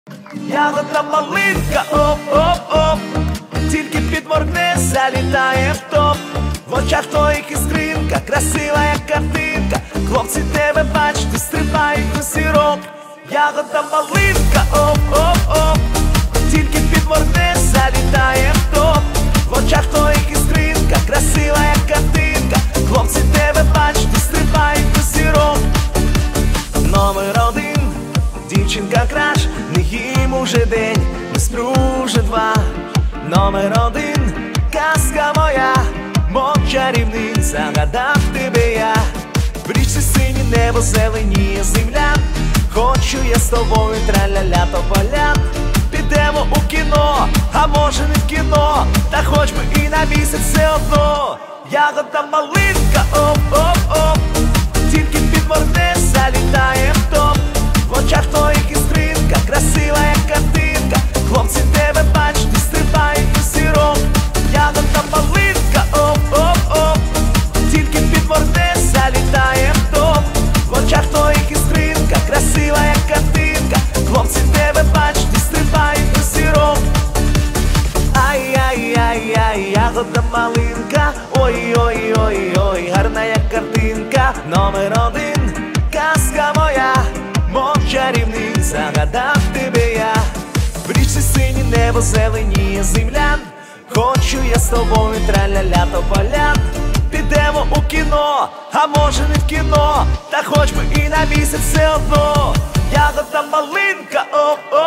Ягодна малинка, оп-оп-оп, тільки підморгне, залітає в топ. В очах твоїх іскринка, красива як картинка. Хлопці тебе бачать, стрибають у сірок. Ягодна малинка, оп-оп-оп, тільки підморгне, залітає в топ. В очах твоїх іскринка, красива як картинка. Хлопці тебе бачать, стрибають у сірок. Номер один, дівчинка краш, не їм уже день, не сплю вже два. Номер один, казка моя, мов чарівник, загадав тебе я. В річці синє небо, зеленіє земля. Хочу я з тобою, траля-ля тополя. Підемо у кіно, а може не в кіно, та хоч би і на місяць все одно. Ягодна малинка, оп-оп-оп, тільки підморгне, залітає в топ. В очах твоїх іскринка, красива як картинка. Хлопці тебе бачать, стрибають у сірок. Ягодна малинка, оп-оп-оп, тільки підморгне, залітає в топ. В очах твоїх іскринка, красива як картинка. Хлопці тебе бачать, стрибають у сірок. Ай-яй-яй-яй, ягодна малинка, ой-ой-ой-ой, гарна як картинка. Номер один, казка моя, мов чарівник, загадав тебе я. В річці синє небо, зеленіє земля. Хочу я з тобою, траля-ля тополя. Підемо у кіно, а може не в кіно, та хоч би і на місяць все одно. Ягодна малинка, оп-оп.